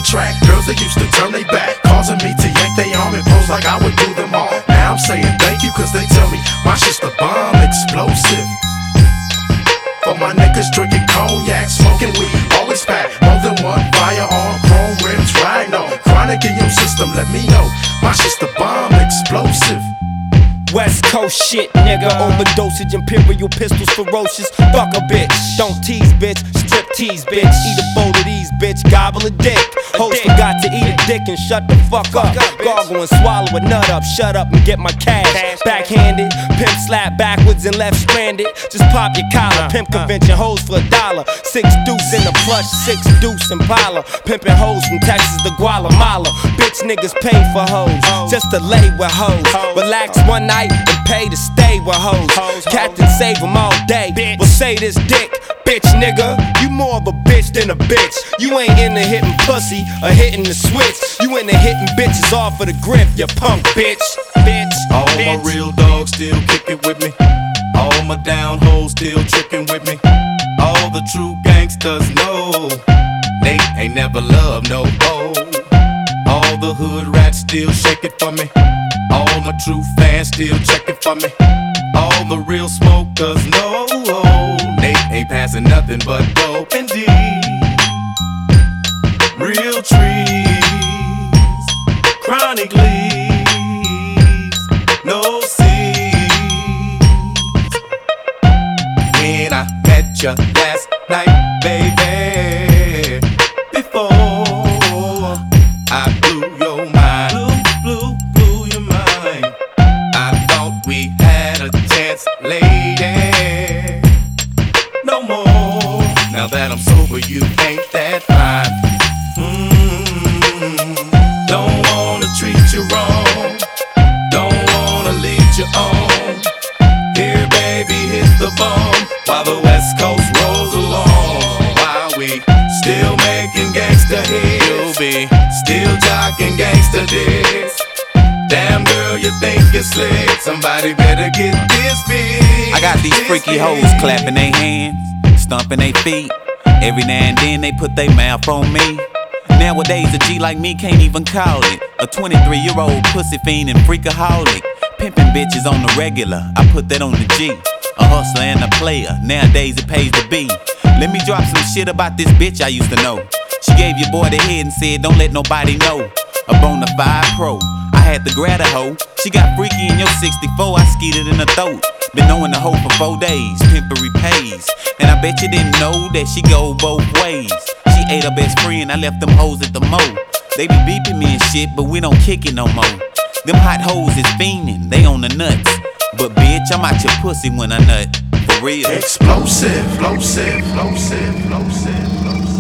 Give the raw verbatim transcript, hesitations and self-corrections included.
track. Girls that used to turn they back, causing me to yank they arm and pose like I would do them all. Now I'm saying thank you cause they tell me my shit's the bomb explosive. For my niggas drinking cognac, smoking weed, always pack more than one firearm, chrome rims, rhino, chronic in your system, let me know my shit's the bomb explosive. West Coast shit, nigga. Overdosage, imperial pistols, ferocious. Fuck a bitch, don't tease, bitch. Strip tease, bitch. Eat a bowl of these, bitch. Gobble a dick. Host forgot to eat a dick and shut the fuck up. Gargle and swallow a nut up. Shut up and get my cash. Backhanded, pimp slap backwards and left stranded. Just pop your collar. Pimp convention hoes for a dollar. Six deuce in the plush, six deuce Impala. Pimpin' hoes from Texas to Guatemala. Bitch niggas pay for hoes just to lay with hoes. Relax one night and pay to stay with hoes. Captain save them all day. Well say this dick, bitch nigga. You more of a bitch than a bitch. You ain't into hitting pussy or hitting the switch. You into hitting bitches off of the grip, you punk bitch. Bitch. All bitch. my real dogs still kicking with me. All my down hoes still tricking with me. All the true gangsters know Nate ain't never loved no hoe. All the hood rats still shake it for me. All my true fans still checking for me. All the real smokers know Nate ain't passing nothing but dope and D. Real trees, chronic leaves, no seeds. When I met you last night, baby, before I blew your mind, blew, blew, blew your mind. I thought we had a chance, lady. No more. Now that I'm sober, you ain't that fine. Mm-hmm. Don't wanna treat you wrong. Don't wanna lead you on. Here, baby, hit the bomb while the West Coast rolls along. While we still making gangsta hits, you'll be still jocking gangsta dicks. Damn girl, you think you're slick. Somebody better get this big. I got these freaky hoes clapping their hands, stomping their feet. Every now and then they put their mouth on me. Nowadays a G like me can't even call it a twenty-three year old pussy fiend and freakaholic. Pimpin' bitches on the regular, I put that on the G. A hustler and a player, nowadays it pays to be. Let me drop some shit about this bitch I used to know. She gave your boy the head and said don't let nobody know. A bona fide pro, I had to grab a hoe. She got freaky in your sixty-four, I skeeted in her throat. Been knowing the hoe for four days, pimpery pays. And I bet you didn't know that she go both ways. She ate her best friend, I left them hoes at the mo. They be beeping me and shit, but we don't kick it no more. Them hot hoes is fiending, they on the nuts. But bitch, I'm out your pussy when I nut, for real. Explosive, explosive, explosive, explosive, explosive.